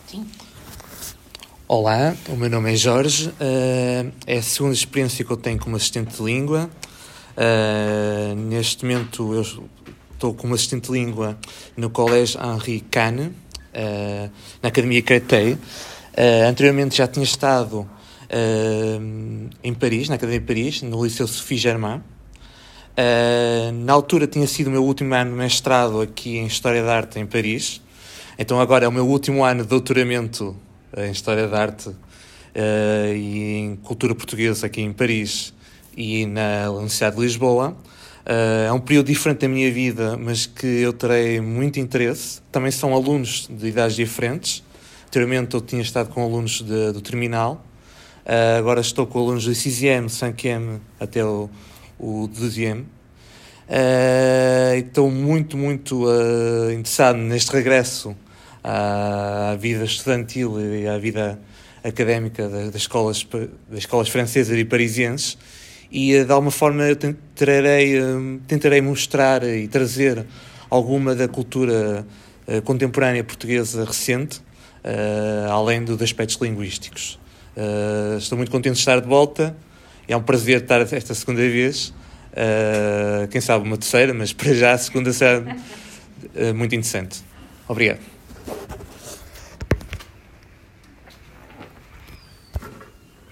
Sim. Olá, o meu nome é Jorge, é a segunda experiência que eu tenho como assistente de língua. Neste momento eu estou como assistente de língua no Colégio Henri Cane, na Academia Créteil. Anteriormente já tinha estado em Paris, na Academia de Paris, no Liceu Sophie Germain. Na altura tinha sido o meu último ano de mestrado aqui em História da Arte em Paris. Então agora é o meu último ano de doutoramento em História da Arte e em Cultura Portuguesa aqui em Paris e na Universidade de Lisboa. É um período diferente da minha vida, mas que eu terei muito interesse. Também são alunos de idades diferentes. Anteriormente eu tinha estado com alunos do terminal. Agora estou com alunos do 6e, 5e até o 12e. Estou muito interessado neste regresso à vida estudantil e à vida académica das escolas francesas e parisienses, e de alguma forma eu tentarei mostrar e trazer alguma da cultura contemporânea portuguesa recente, além dos aspectos linguísticos. Estou muito contente de estar de volta. É um prazer estar esta segunda vez. Quem sabe uma terceira, mas para já a segunda será muito interessante. Obrigado.